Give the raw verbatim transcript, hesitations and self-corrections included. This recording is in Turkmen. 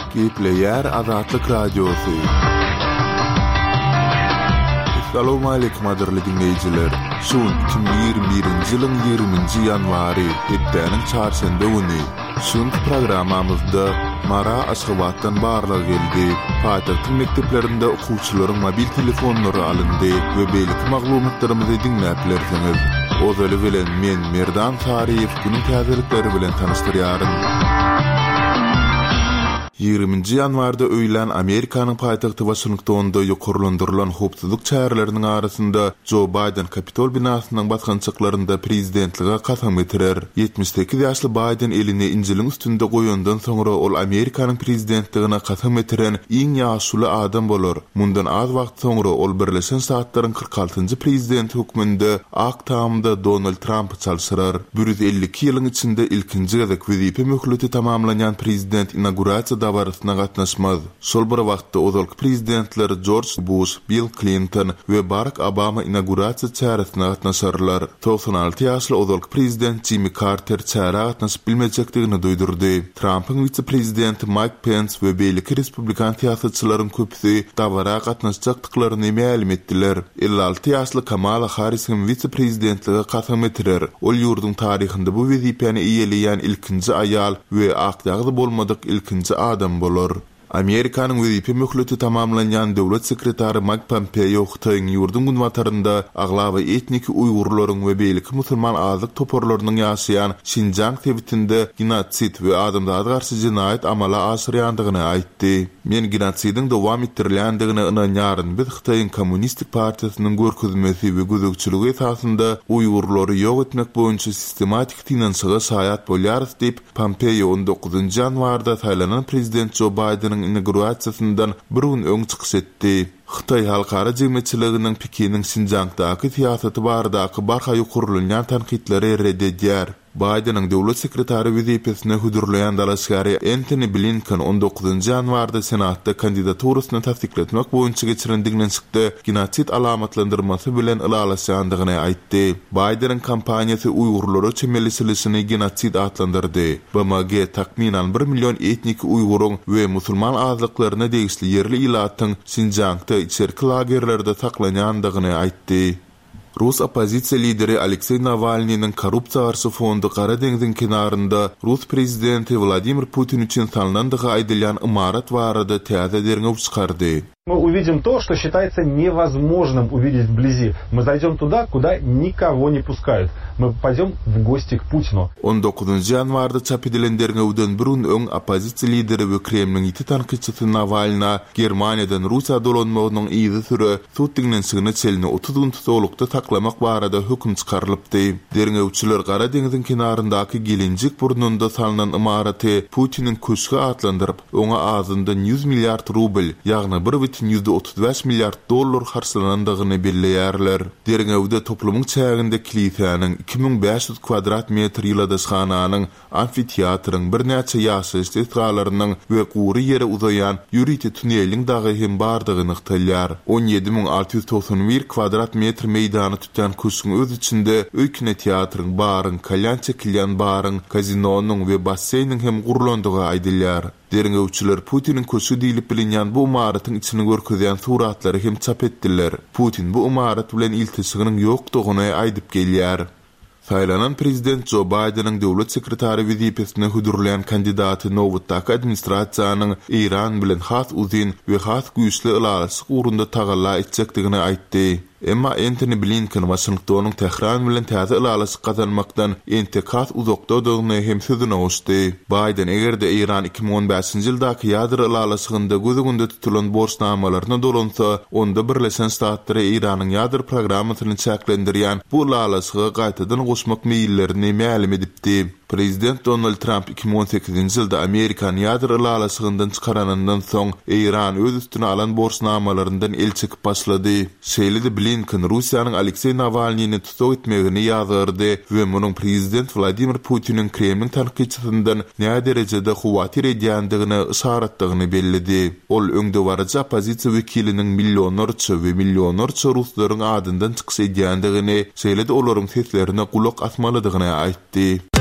Gepleyer Azatlyk Radiosu. Assalamu alaykum adirli dinleyijiler. Şu iki bin ýigirme birinji ýylyň ýigirminji ýanwary hepdeniň çarşamba güni şuň programamyzda Mara Aşgabatdan barlyg geldi. Paýtagtyň mekdeplerinde okuwçylaryň mobil telefonlary alyndy we beýlik maglumatlarymyzy dinläp bilersiňiz. Ozaly bilen men Merdan Tariýew günüň täzelikleri bilen tanıştyrýarym. ýigirminji ýanwarda öýlen Amerikanyň paýtagty Washingtonda ýokarlandyrylan howpsuzlyk çärelerini arasynda Joe Biden Kapitol binasynyň baskançyklarynda prezidentlige kasam getirer. ýetmiş sekiz ýaşly Biden elini injiliň üstünde goýandan soňra ol Amerikanyň prezidentligine kasam getiren iň ýaşly adam bolar. Mundan az wagt soňra ol Birleşen Ştatlaryň kırk altynjy prezident hökmünde ak tamamda Donald Trump çalşyrar. bir yüz elli iki ýylyň içinde ilkinji gezek wezipe möhleti tamamlanýan prezident inauguratsiýa barasına gatnaşmaz. Şol bir wagtda ozalky prezidentler George Bush, Bill Clinton we Barack Obama inaugurasiýa çäresine gatnaşarlar. doksan alty ýaşly ozalky prezident Jimmy Carter çäre gatnaşyp bilmejekdigini duýdurdy. Trumpyň vice-prezidenti Mike Pence we beýleki republikan siýasatçylaryň köpüsi dawara gatnaşjakdyklaryny ma'lum etdiler. elli alty ýaşly Kamala Harris hem vice-prezidentlige kasam getirer. Ol ýurdun taryhynda bu wezipeni iýeleýän ilkinji aýal we akdagdy bolmadyk ilkinji adam bolar. Amerikanyň wezipe möhleti tamamlanýan döwlet sekretary Mike Pompeo Xitoýyň ýurdun günwatarynda aglaby etnik Uýgurlaryň we beýleki musulman azlyk toporlarynyň ýaşaýan Şinjang tebitinde genotsid we adamlara garşy jinayet amala aşyrýandygyny aýtdy. Men genotsidin dowam etdirilýändigine inanýaryn. Biz Xitoýyň Kommunistik Partiýasynyň görkezmesi we gözegçiligi esasynda Uýgurlary ýok etmek boýunça sistematik finansiýa saýat bolýarys diýip Pompeo on dokuzunjy ýanwarda saýlanan prezident Joe Biden inauguratsiýasyndan bir gün öň çykyş etdi. Xitoy halkara jemgyýetçiliginiň Pekiniň Şinjangdaky siýasaty baradaky barha ýokurlanýan tanqidleri reddedýär. Biden'ın döwlet sekretary wezipesine hudurlayan dalaşgary Anthony Blinken on dokuzunjy ýanwarda senatda kandidaturyny tasdikletmek boýunça geçirendigini çykdy. Genotsid alamatlandyrmasy bilen ılalaşýandygyny aýtdy. Biden'ın kampaniýasy Uýgurlary çemelişilişini genotsid adlandyrdy. B M G takminan bir milyon etnik Uýguryň we musulman azlyklaryna degişli yerli ilatyň Şinjangda içerki lagerlerde saklanýandygyny aýtdy. Rus opozisiýa lideri Aleksey Navalnyň korrupsiýa garşy fondy Gara deňziň kenarynda Rus prezidenti Vladimir Putin üçin salnandygy aýdylýan imarat barada täze derňe çykardy. Мы увидим то, что считается невозможным увидеть вблизи. Мы зайдем туда, куда никого не пускают. Мы пойдем в гости к Путину. on dokuzunjy ýanwarda çap edilenlerine öden bir gün öň opozisiýa lideri we Kremliň ýiti tanqidçisi Navalny Germaniýadan Russiýa dolanmagynyň iýdi süre tutdygynyň sygyny çelini otuz gün tutulukda taklamak barada höküm çykarylypdy. Derňewçiler Gara deňziň kenaryndaky gelinjik burnunda salynan imaraty Putiniň köşkü atlandyryp oňa azyndan yüz milliard rubl, ýagny bir yüzde otuz beş milyar dollar harçlanandygyny belleýärler. Derňewde toplumyň çäginde kilisiýanyň iki bin beş yüz kvadrat metr ýyladysxananyň, amfiteatryň, bir näçe ýaşaýyş teatralarynyň we gury ýere uzaýan ýüriti tuneliň dagy hem bardygyny ykdylýar. on ýedi bin alty yüz toksan bir kvadrat metr meýdany tutýan köşküň öz içinde öýküne teatryň, baryň, kalyan çekilýän baryň, kazinonyň we basseyniň hem gurlandygy aýdylýar. Derňewçiler Putiniň köşkü diýilip bilinýän bu imaratyň içini görkezýän suratlary hem çap etdiler. Putin bu imarat bilen iltisygynyň ýokdugyny aýdyp gelýär. Saýlanan prezident Joe Biden'ın döwlet sekretary wezipesine hudurlayan kandidaty nowatdaky administrasiýanyň Iran bilen has uzyn we has güýçli ulaşyk urunda tagalla etjekdigini aýtdy. Emma Anthony Blinken Washingtonyň Tehran bilen täze ulaşyk gazanmakdan entekas uzakdadygyny hem sözüne goşdy. Biden egerde Iran iki bin on beşinji ýyldaky ýadyr ulaşygynda gözüňde tutulan borçnamalaryna dolansa, onda Birleşen Ştatlary Iranyň ýadyr programmasyny çäklendirýän bu ulaşyga gaýtadan goşmak meýillerini ma'lum edipdi. Prezident Donald Trump iki bin on sekizinji ýylda Amerikan ýadyr ulaşygyndan çykaranyndan soň Iran öz üstüne alan borçnamalaryndan el çekip başlady. Şeýle Blinken Russiýanyň Aleksey Navalnyny tutuk etmegini ýazardy we munyň prezident Vladimir Putiniň Kremliň tanqidçisinden näme derejede huwatir edýändigini işaretdigini bellidi. Ol öňde barajy opozisiýa wekiliniň millionlarça we millionlarça ruslaryň adyndan çykyş edýändigini, şeýle-de olaryň seslerine gulak asmalydygyny aýtdy.